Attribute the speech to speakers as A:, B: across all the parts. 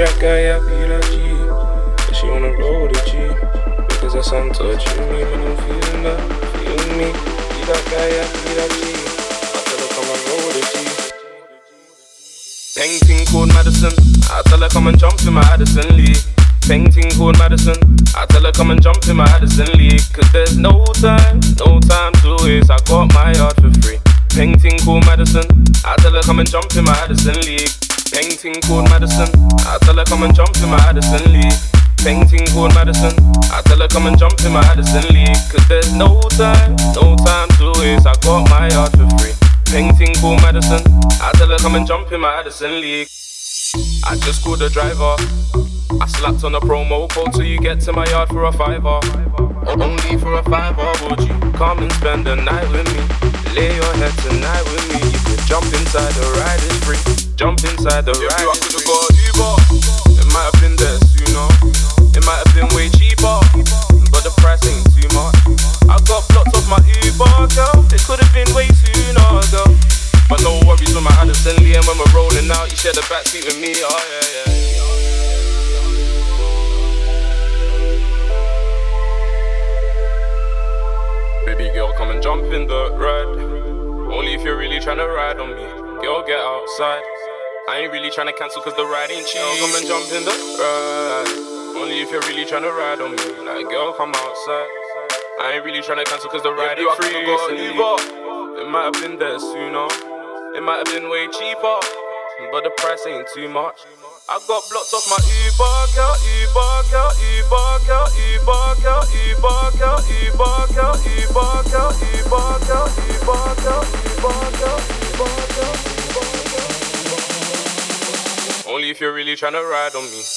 A: that guy, yeah, be that G. But she wanna roll with a G. Because that's I'm touching me, man, I'm feeling that, feeling me. Be that guy, yeah, be that G. I tell her come and roll with a G. Painting called Madison, I tell her come and jump in my Addison Lee. Painting called Madison, I tell her come and jump in my Addison Lee. Cause there's no time to waste, I got my yard for free. Painting called Madison, I tell her come and jump in my Addison Lee. Painting called Madison, I tell her come and jump in my Addison Lee. Painting called Madison, I tell her come and jump in my Addison Lee. Cause there's no time to waste, I got my yard for free. Painting called Madison, I tell her come and jump in my Addison League. I just called the driver, I slapped on a promo code till you get to my yard for a $5. Only for a $5, would you come and spend the night with me? Lay your head tonight with me. You could jump inside, the ride is free. Jump inside, the ride is free. I could've got Uber, it might have been there sooner. It might have been way cheaper, but the price ain't too much. I got blocked off my Uber, girl. It could've been way sooner, girl. But no worries when my Addison Lee, and when we're rolling out, you share the backseat with me. Oh yeah. Baby girl, come and jump in the ride. Only if you're really tryna ride on me. Girl, get outside. I ain't really tryna cancel cause the ride ain't cheap. Come and jump in the ride. Only if you're really tryna ride on me. Like, girl, come outside. I ain't really tryna cancel cause the ride ain't free. It might have been there sooner. It might have been way cheaper, but the price ain't too much. I got blocked off my Uber, girl, Uber, girl, Uber, girl, Uber, girl, Uber, girl, Uber, girl, Uber, girl, Uber, girl, Uber, girl, Uber, girl, Uber, girl, Uber. Only if you're really tryna ride on me.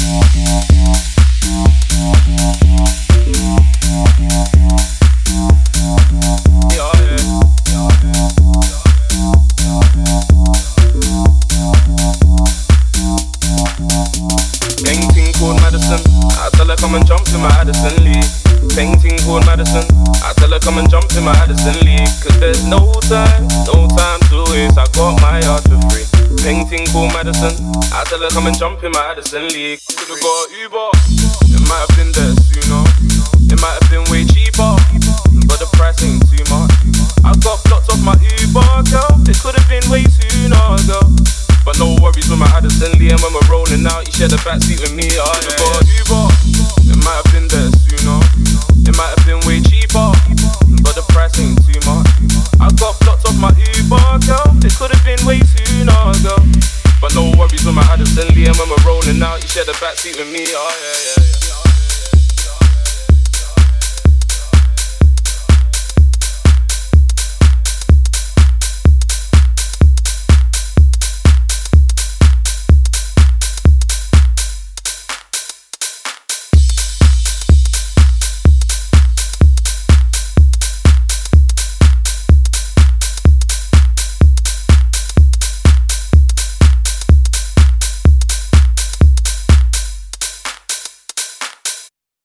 A: Painting called Madison, I tell her come and jump in my Addison Lee. Painting called Madison, I tell her come and jump in my Addison Lee. Cause there's no time to waste, I got my yard for free. Painting called Madison, I tell her come and jump in my Addison Lee. Could've got Uber, it might have been there sooner. It might have been way cheaper, but the price ain't too much. I got blocked off my Uber, girl. It could've been way sooner, girl. But no worries with my Addison Lee, and when we're rolling out, you share the backseat with me. Oh yeah. Uber, it might have been there sooner. It might have been way cheaper, but the price ain't too much. I got blocked off my Uber, girl. It could have been way sooner, girl. But no worries with my Addison Lee, and when we're rolling out, you share the backseat with me. Oh yeah.